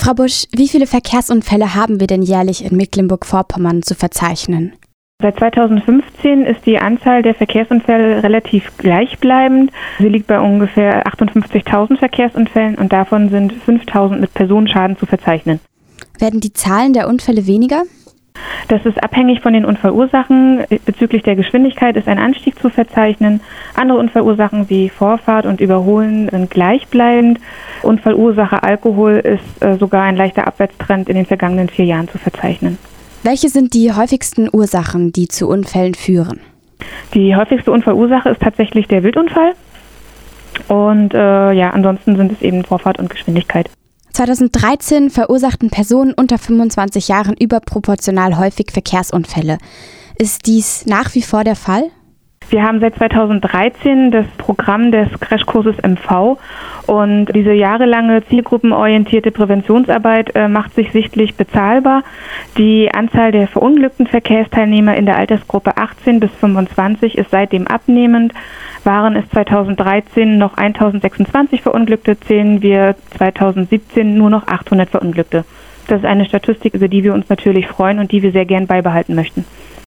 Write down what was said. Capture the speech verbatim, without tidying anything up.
Frau Busch, wie viele Verkehrsunfälle haben wir denn jährlich in Mecklenburg-Vorpommern zu verzeichnen? Seit zweitausendfünfzehn ist die Anzahl der Verkehrsunfälle relativ gleichbleibend. Sie liegt bei ungefähr achtundfünfzigtausend Verkehrsunfällen und davon sind fünftausend mit Personenschaden zu verzeichnen. Werden die Zahlen der Unfälle weniger? Das ist abhängig von den Unfallursachen. Bezüglich der Geschwindigkeit ist ein Anstieg zu verzeichnen. Andere Unfallursachen wie Vorfahrt und Überholen sind gleichbleibend. Unfallursache Alkohol ist äh, sogar ein leichter Abwärtstrend in den vergangenen vier Jahren zu verzeichnen. Welche sind die häufigsten Ursachen, die zu Unfällen führen? Die häufigste Unfallursache ist tatsächlich der Wildunfall. Und äh, ja, ansonsten sind es eben Vorfahrt und Geschwindigkeit. zweitausenddreizehn verursachten Personen unter fünfundzwanzig Jahren überproportional häufig Verkehrsunfälle. Ist dies nach wie vor der Fall? Wir haben seit zweitausenddreizehn das Programm des Crashkurses M V und diese jahrelange zielgruppenorientierte Präventionsarbeit äh, macht sich sichtlich bezahlbar. Die Anzahl der verunglückten Verkehrsteilnehmer in der Altersgruppe achtzehn bis fünfundzwanzig ist seitdem abnehmend. Waren es zweitausenddreizehn noch tausendsechsundzwanzig Verunglückte, zählen wir zweitausendsiebzehn nur noch achthundert Verunglückte. Das ist eine Statistik, über die wir uns natürlich freuen und die wir sehr gern beibehalten möchten.